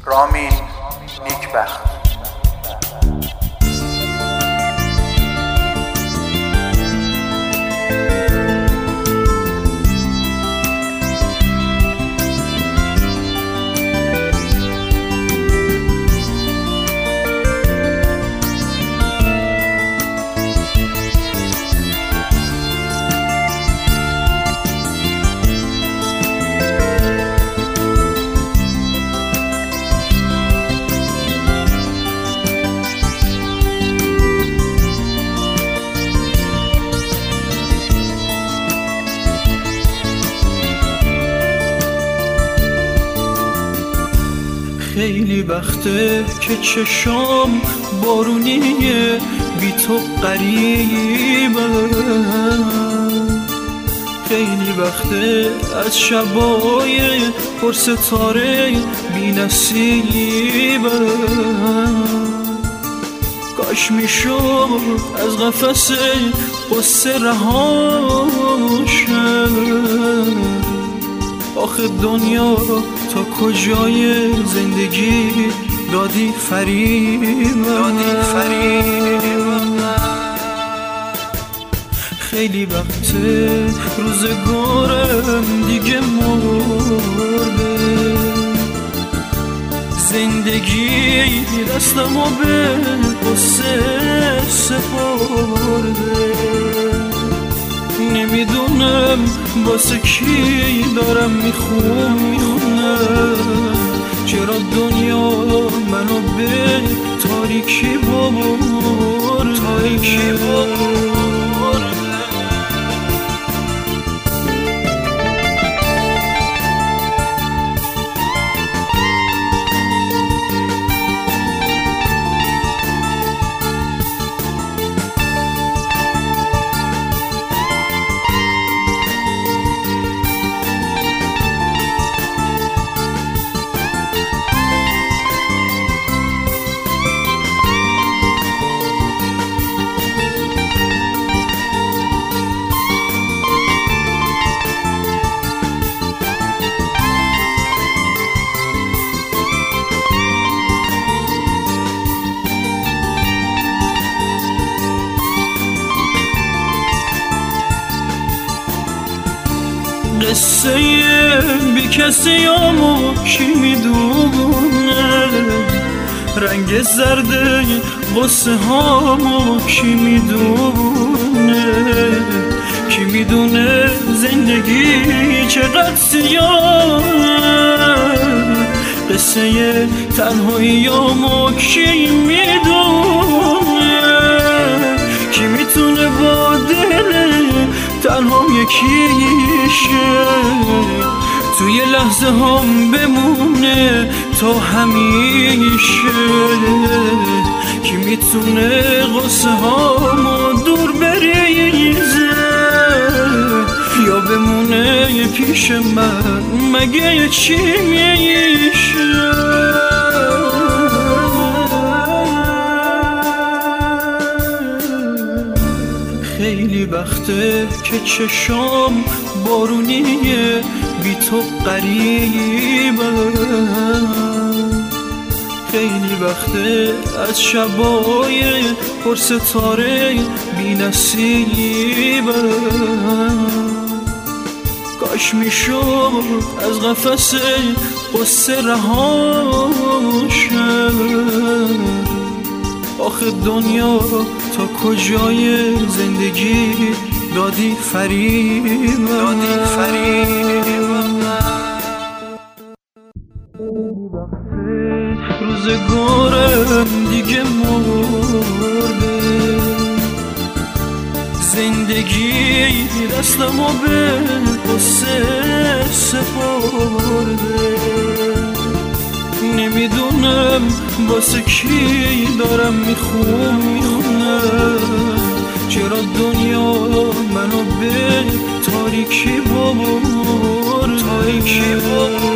رامین نیکبخت. خیلی وقته که چشام بارونیه، بی تو غریبه. خیلی وقته از شبای پر ستاره بی نصیبه. کاش میشد از قفس قصه رهاشم. آخه دنیا تا کجای زندگی دادی فریب. خیلی وقته روزگارم دیگه مرده، زندگی دستمو به قصه سپرده. نمیدونم واسه کی دارم میخونم، چرا دنیا منو به تاریکی برده. قصه بی کسی همو کی میدونه، رنگ زرده قصه همو کی میدونه. کی میدونه زندگی چقدر سیاه، قصه تنهایی همو کی میدونه. کی میتونه با دل تنهام یکیشه، توی لحظه هم بمونه تا همیشه. کی میتونه قصه هامو دور بریزه یا بمونه پیش من، مگه چی میشه؟ خیلی وقته که چشام بارونیه، بی تو غریبه. خیلی وقته از شبای پر ستاره بی نصیبه. کاش میشد از قفس قصه رهاشم. آخه دنیا تا کجای زندگی دادی فریب. روزگارم دیگه مرده، زندگی دستمو به قصه سپرده. نمیدونم واسه کی دارم میخونم، چرا دنیا منو به تاریکی برده.